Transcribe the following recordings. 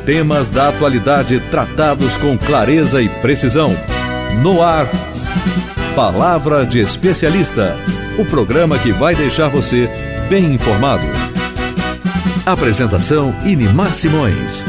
Temas da atualidade tratados com clareza e precisão. No ar, Palavra de Especialista, o programa que vai deixar você bem informado. Apresentação: Inimar Simões.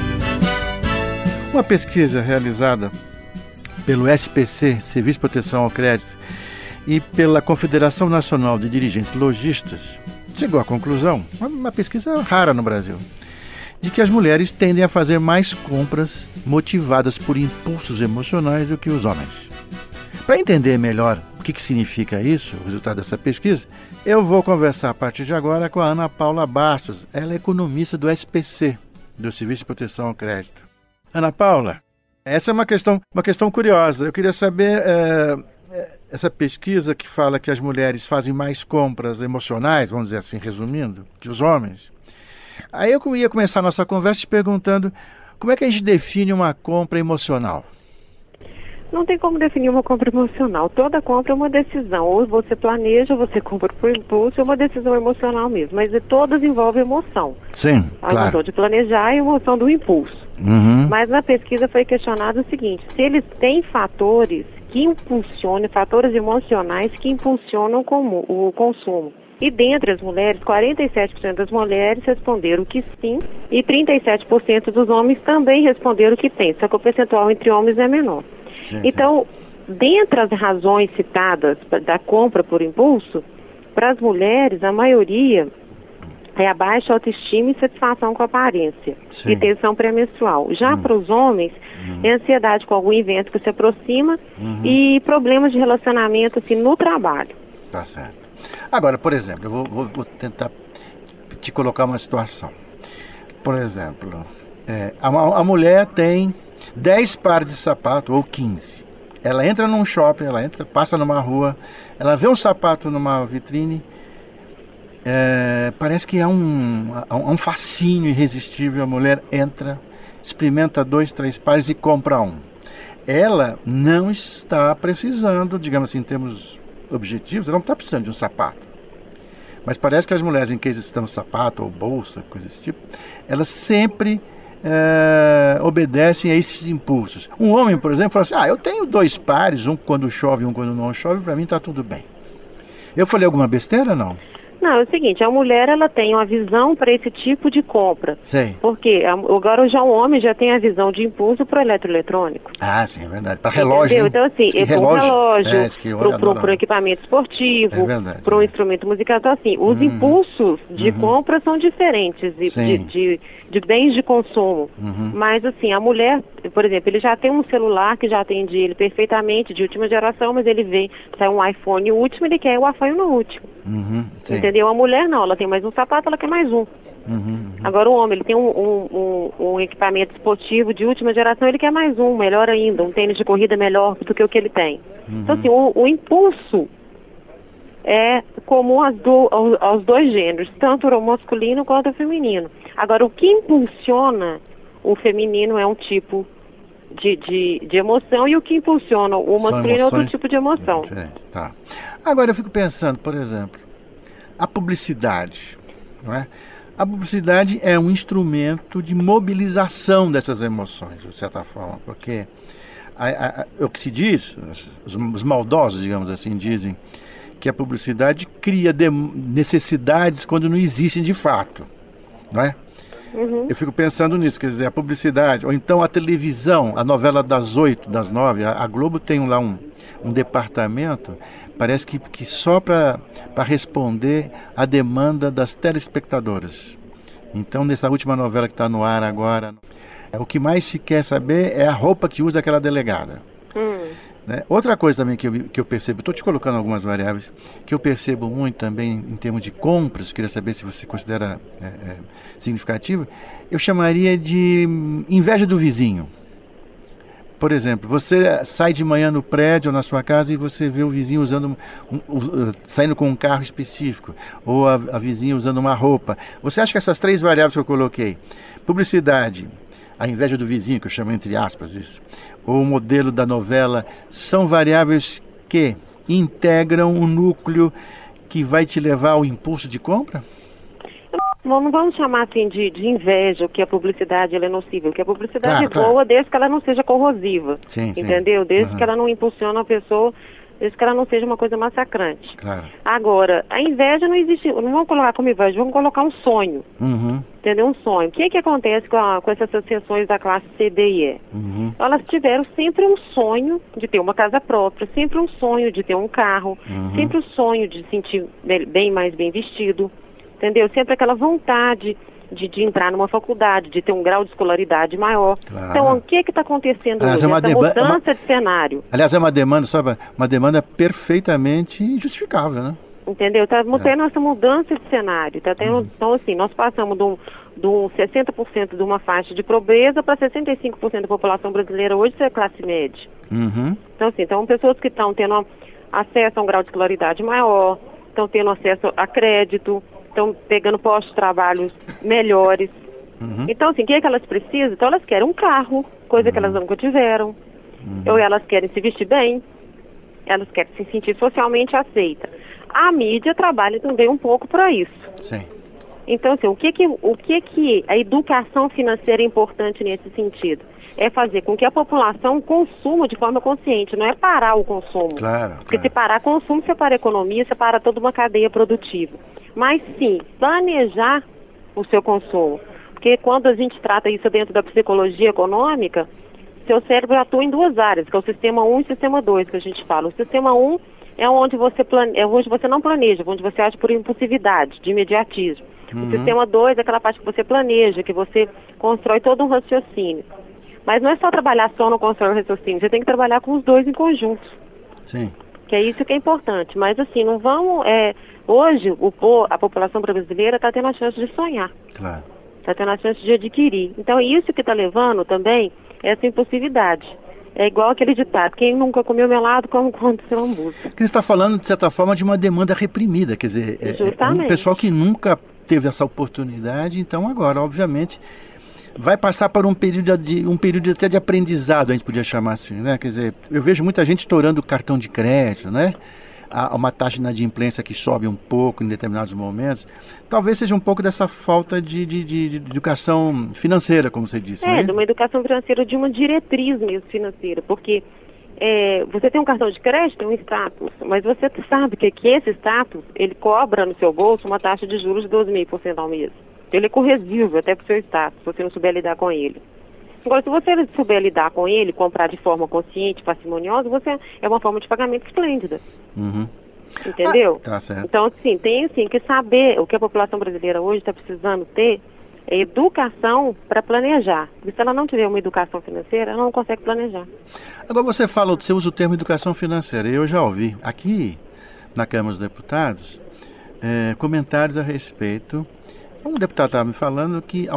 Uma pesquisa realizada pelo SPC, Serviço de Proteção ao Crédito, e pela Confederação Nacional de Dirigentes Lojistas, chegou à conclusão, uma pesquisa rara no Brasil, de que as mulheres tendem a fazer mais compras motivadas por impulsos emocionais do que os homens. Para entender melhor o que significa isso, o resultado dessa pesquisa, eu vou conversar a partir de agora com a Ana Paula Bastos. Ela é economista do SPC, do Serviço de Proteção ao Crédito. Ana Paula, essa é uma questão curiosa. Eu queria saber, essa pesquisa que fala que as mulheres fazem mais compras emocionais, vamos dizer assim, resumindo, que os homens. Aí eu ia começar a nossa conversa te perguntando como é que a gente define uma compra emocional? Não tem como definir uma compra emocional. Toda compra é uma decisão. Ou você planeja, ou você compra por impulso, é uma decisão emocional mesmo. Mas todas envolvem emoção. Sim, a claro. emoção de planejar e a emoção do impulso. Mas na pesquisa foi questionado o seguinte: se eles têm fatores que impulsionam, fatores emocionais que impulsionam o consumo. E dentre as mulheres, 47% das mulheres responderam que sim, e 37% dos homens também responderam que tem, só que o percentual entre homens é menor. Sim, então, dentre as razões citadas da compra por impulso, para as mulheres, a maioria é a baixa autoestima e satisfação com a aparência, sim, e tensão pré-menstrual. Já para os homens, é ansiedade com algum evento que se aproxima e problemas de relacionamento assim, no trabalho. Tá certo. Agora, por exemplo, eu vou tentar te colocar uma situação. Por exemplo, a mulher tem 10 pares de sapato ou 15. Ela entra num shopping, passa numa rua, ela vê um sapato numa vitrine, parece que há um fascínio irresistível. A mulher entra, experimenta 2, 3 pares e compra um. Ela não está precisando, digamos assim, em termos objetivos, ela não está precisando de um sapato. Mas parece que as mulheres, em que estão sapato ou bolsa, coisa desse tipo, elas sempre obedecem a esses impulsos. Um homem, por exemplo, fala assim: eu tenho 2 pares, um quando chove e um quando não chove, para mim está tudo bem. Eu falei alguma besteira ou não? Não, é o seguinte, a mulher ela tem uma visão para esse tipo de compra. Sim. Porque agora já o homem já tem a visão de impulso para o eletroeletrônico. Ah, sim, é verdade. Para relógio. Então, assim, para um relógio, para um equipamento esportivo, para um instrumento musical. Então, assim, os impulsos de compra são diferentes de bens de consumo. Mas, assim, a mulher, por exemplo, ele já tem um celular que já atende ele perfeitamente, de última geração, mas ele vê, sai um iPhone último, ele quer o iPhone no último. Entendeu? A mulher não, ela tem mais um sapato, ela quer mais um. Agora o homem, ele tem um equipamento esportivo de última geração, ele quer mais um, melhor ainda, um tênis de corrida melhor do que o que ele tem. Então assim, o impulso é comum aos dois gêneros, tanto o masculino quanto o feminino. Agora o que impulsiona o feminino é um tipo de emoção, e o que impulsiona o masculino é outro tipo de emoção. Tá. Agora eu fico pensando, por exemplo, a publicidade, não é? A publicidade é um instrumento de mobilização dessas emoções, de certa forma, porque o que se diz, os maldosos, digamos assim, dizem que a publicidade cria necessidades quando não existem de fato, não é? Eu fico pensando nisso, quer dizer, a publicidade, ou então a televisão, a novela das 8, das 9, a Globo tem lá um departamento, parece que só para responder à demanda das telespectadoras. Então, nessa última novela que está no ar agora, o que mais se quer saber é a roupa que usa aquela delegada. Né? Outra coisa também que eu percebo, estou te colocando algumas variáveis, que eu percebo muito também em termos de compras, queria saber se você considera significativo, eu chamaria de inveja do vizinho. Por exemplo, você sai de manhã no prédio ou na sua casa e você vê o vizinho saindo com um carro específico, ou a vizinha usando uma roupa. Você acha que essas 3 variáveis que eu coloquei, publicidade, a inveja do vizinho, que eu chamo entre aspas isso, ou o modelo da novela, são variáveis que integram um núcleo que vai te levar ao impulso de compra? não vamos chamar assim de inveja, que a publicidade ela é nociva, que a publicidade é boa claro. Desde que ela não seja corrosiva, sim, entendeu? Desde que ela não impulsione a pessoa, desde que ela não seja uma coisa massacrante. Claro. Agora, a inveja não existe, não vamos colocar como inveja, vamos colocar um sonho, entendeu? Um sonho. O que acontece com essas associações da classe C, D e E? Elas tiveram sempre um sonho de ter uma casa própria, sempre um sonho de ter um carro, sempre um sonho de se sentir mais bem vestido, entendeu? Sempre aquela vontade de entrar numa faculdade, de ter um grau de escolaridade maior. Claro. Então, o que está acontecendo hoje? Essa mudança de cenário. Aliás, é uma demanda, sabe, uma demanda perfeitamente justificável, né? Entendeu? Está tendo essa mudança de cenário. Tá tendo, então, assim, nós passamos de um 60% de uma faixa de pobreza para 65% da população brasileira hoje ser classe média. Então, assim, pessoas que estão tendo acesso a um grau de escolaridade maior, estão tendo acesso a crédito, estão pegando postos de trabalho melhores. Então, assim, o que é que elas precisam? Então, elas querem um carro, coisa que elas nunca tiveram. Ou elas querem se vestir bem, elas querem se sentir socialmente aceita. A mídia trabalha também um pouco para isso. Sim. Então, assim, o que a educação financeira é importante nesse sentido? É fazer com que a população consuma de forma consciente, não é parar o consumo. Claro. Porque se parar consumo, você para a economia, você para toda uma cadeia produtiva. Mas sim, planejar o seu consumo. Porque quando a gente trata isso dentro da psicologia econômica, seu cérebro atua em duas áreas, que é o sistema 1 e o sistema 2, que a gente fala. O sistema 1 é onde você não planeja, onde você age por impulsividade, de imediatismo. O sistema 2 é aquela parte que você planeja, que você constrói todo um raciocínio. Mas não é só trabalhar só no constrói o raciocínio, você tem que trabalhar com os dois em conjunto. Sim. Que é isso que é importante. Mas assim, não vamos... Hoje, a população brasileira está tendo a chance de sonhar. Claro. Está tendo a chance de adquirir. Então, isso que está levando também essa impulsividade. É igual aquele ditado, quem nunca comeu melado, come quando se lambuza. Você está falando, de certa forma, de uma demanda reprimida. Quer dizer, é um pessoal que nunca teve essa oportunidade, então agora, obviamente, vai passar por um período até de aprendizado, a gente podia chamar assim, né? Quer dizer, eu vejo muita gente estourando o cartão de crédito, né? Há uma taxa de inadimplência que sobe um pouco em determinados momentos. Talvez seja um pouco dessa falta de educação financeira, como você disse, né? De uma educação financeira, de uma diretriz mesmo financeira, porque você tem um cartão de crédito, tem um status, mas você sabe que esse status, ele cobra no seu bolso uma taxa de juros de 12,5% ao mês. Ele é corrosivo até para o seu status, se você não souber lidar com ele. Agora, se você souber lidar com ele, comprar de forma consciente, parcimoniosa, é uma forma de pagamento esplêndida. Entendeu? Tá certo. Então, assim, tem assim, que saber o que a população brasileira hoje está precisando ter é educação para planejar. Porque se ela não tiver uma educação financeira, ela não consegue planejar. Agora você usa o termo educação financeira. Eu já ouvi aqui na Câmara dos Deputados comentários a respeito. Um deputado estava me falando que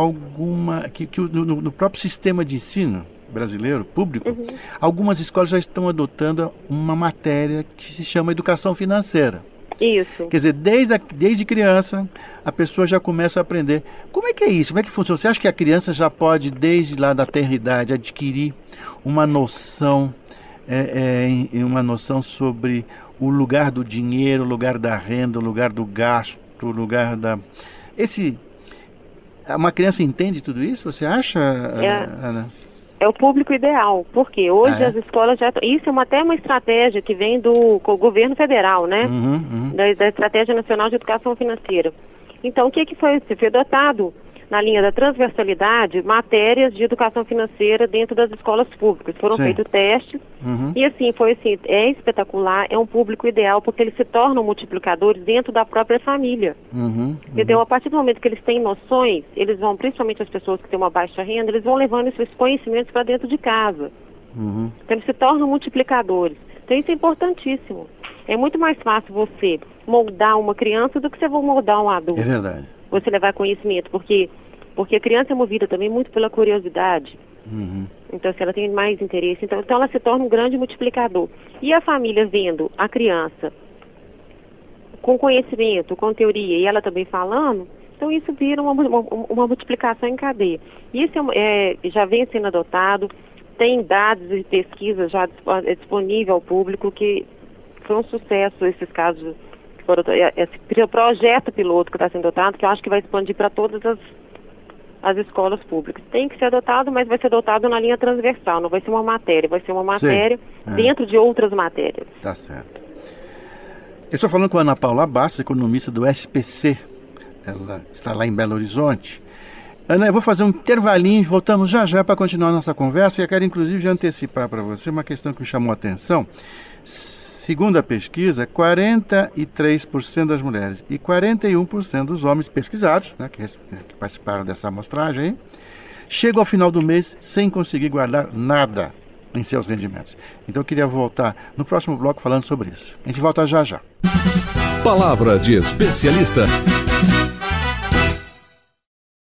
no próprio sistema de ensino brasileiro, público, algumas escolas já estão adotando uma matéria que se chama educação financeira. Isso. Quer dizer, desde criança, a pessoa já começa a aprender. Como é que é isso? Como é que funciona? Você acha que a criança já pode, desde lá da tenra-idade, adquirir uma noção sobre o lugar do dinheiro, o lugar da renda, o lugar do gasto, o lugar da... Uma criança entende tudo isso? Você acha, Ana? É o público ideal, porque hoje as escolas já... Isso é até uma estratégia que vem do governo federal, né? Da Estratégia Nacional de Educação Financeira. Então, o que foi? Foi adotado, na linha da transversalidade, matérias de educação financeira dentro das escolas públicas. Foram feitos testes e assim, é espetacular, é um público ideal, porque eles se tornam multiplicadores dentro da própria família. Entendeu? A partir do momento que eles têm noções, eles vão, principalmente as pessoas que têm uma baixa renda, eles vão levando esses conhecimentos para dentro de casa. Então, eles se tornam multiplicadores. Então, isso é importantíssimo. É muito mais fácil você moldar uma criança do que você moldar um adulto. É verdade. Você levar conhecimento, porque a criança é movida também muito pela curiosidade. Então, se ela tem mais interesse, então ela se torna um grande multiplicador. E a família vendo a criança com conhecimento, com teoria, e ela também falando, então isso vira uma multiplicação em cadeia. Isso já vem sendo adotado, tem dados e pesquisas já disponíveis ao público, que foi um sucesso esses casos que esse projeto piloto que está sendo adotado, que eu acho que vai expandir para todas as escolas públicas. Tem que ser adotado, mas vai ser adotado na linha transversal, não vai ser uma matéria, vai ser uma matéria dentro de outras matérias. Tá certo. Eu estou falando com a Ana Paula Bastos, economista do SPC. Ela está lá em Belo Horizonte. Ana, eu vou fazer um intervalinho, voltamos já para continuar a nossa conversa, e eu quero inclusive já antecipar para você uma questão que me chamou a atenção. Segundo a pesquisa, 43% das mulheres e 41% dos homens pesquisados, né, que participaram dessa amostragem, aí, chegam ao final do mês sem conseguir guardar nada em seus rendimentos. Então eu queria voltar no próximo bloco falando sobre isso. A gente volta já. Palavra de especialista.